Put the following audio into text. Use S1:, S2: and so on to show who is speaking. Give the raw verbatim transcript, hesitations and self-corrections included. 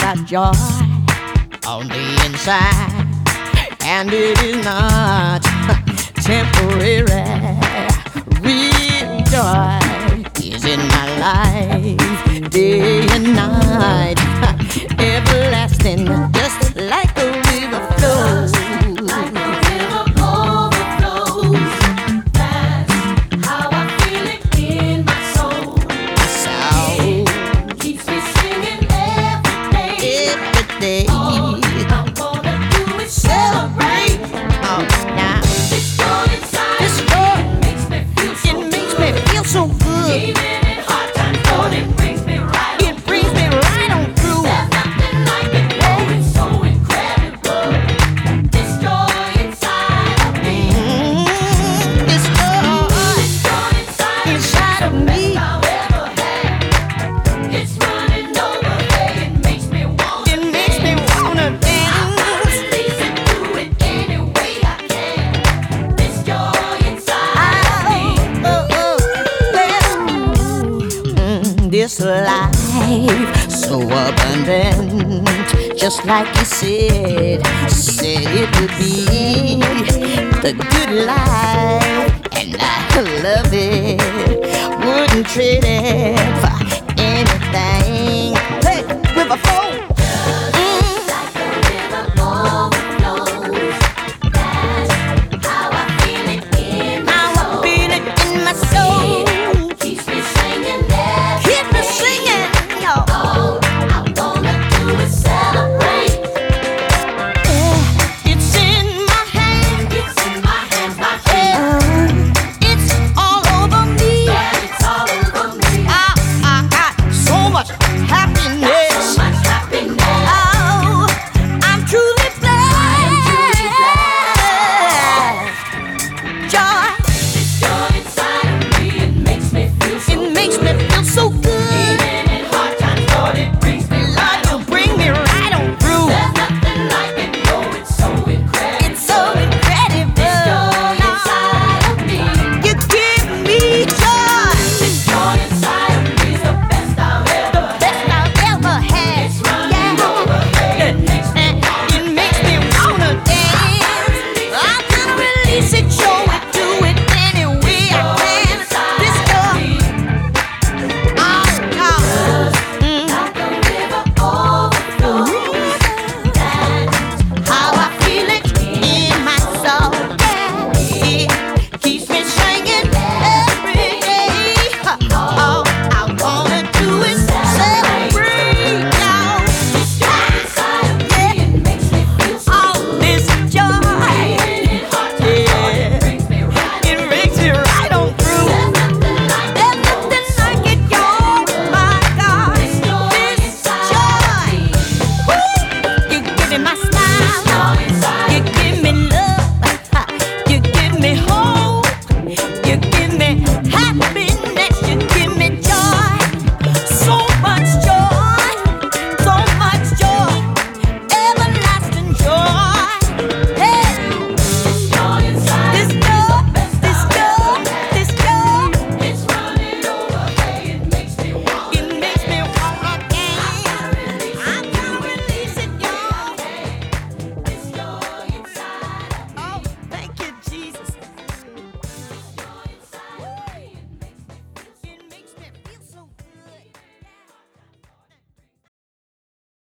S1: got joy on the inside, and it is not temporary. Real joy is in my life, day and night, everlasting, just like a river flows.
S2: Like a river overflows. That's how I feel it in my soul.
S1: So
S2: Keeps me singing every day.
S1: every day,
S2: All I wanna do is celebrate.
S1: oh, now
S2: This joy inside
S1: this
S2: of
S1: joy,
S2: me makes me feel so
S1: it makes
S2: good.
S1: me feel so good.
S2: Even in hard times, Lord, it brings me right on
S1: It brings me right on through.
S2: There's nothing like it. Oh, it's so incredible. This joy inside of me.
S1: Mm, this joy
S2: This joy inside
S1: inside of
S2: of me.
S1: me,
S2: I've ever had. It's running over. Hey, it makes me want.
S1: it makes me wanna dance.
S2: Release it, do it any way I can. This joy inside of me.
S1: Oh, oh, well, mm, this life so abundant, just like you said, said it would be the good life, and I love it. Wouldn't trade it for anything. Hey, with a phone.